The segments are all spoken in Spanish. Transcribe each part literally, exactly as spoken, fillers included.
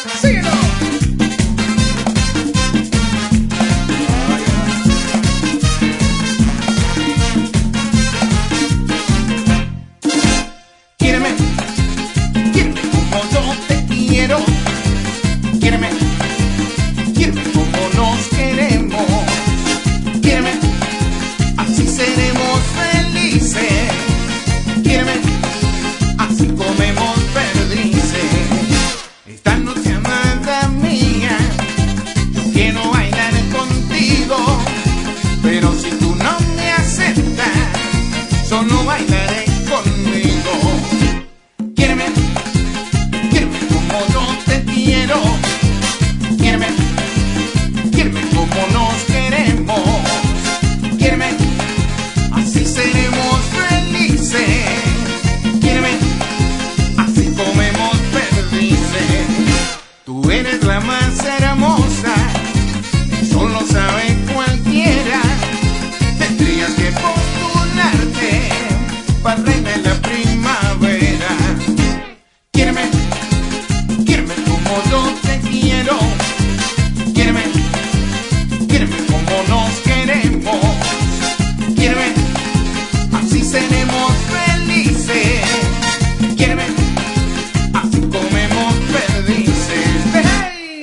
Síguelo. Quiéreme, quiéreme como yo te quiero. Quiéreme, quiéreme como nos queremos. Quiéreme, así seremos felices. Quiéreme, así comemos perdices. Esta noche, amada mía, yo quiero bailar contigo. Pero si tú no me aceptas, solo bailaré conmigo. Quiéreme, quiéreme como yo te quiero. Quiéreme, quiéreme como nos queremos. Quiéreme, así seremos felices. Quiéreme, así comemos perdices. Tú eres la más hermosa, eso lo sabe cualquiera. Tendrías que postularte para reina en la primavera. Quiéreme, quiéreme como yo te quiero. Quiéreme, quiéreme como nos queremos. Quiéreme, así seremos felices. Quiéreme, así comemos perdices. ¡Hey!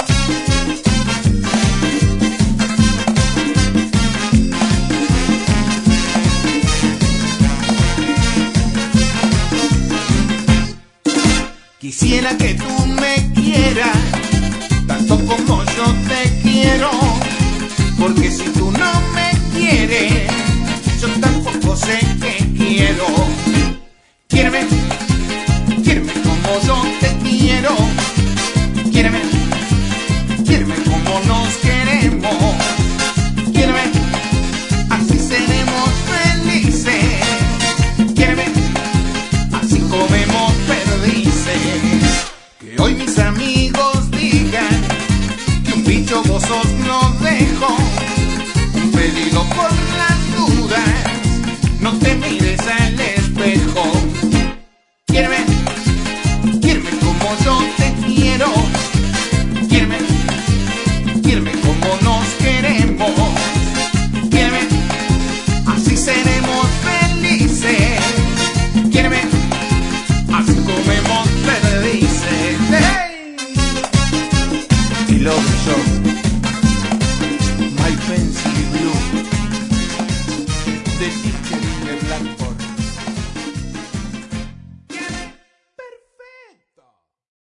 Quisiera que tú me quieras tanto como yo te quiero, porque si tú no me quieres, yo tampoco sé que quiero. Quiéreme, quiéreme como yo te quiero. Quiéreme, quiéreme como nos queremos. Quiéreme, así seremos felices. Quiéreme, así comemos perdices. Que hoy mis amigos digan que un bicho vos no dejo. Un pedido por las dudas, no te mires al espejo. Quiéreme, quiéreme como yo te quiero. Quiéreme, quiéreme como nos queremos.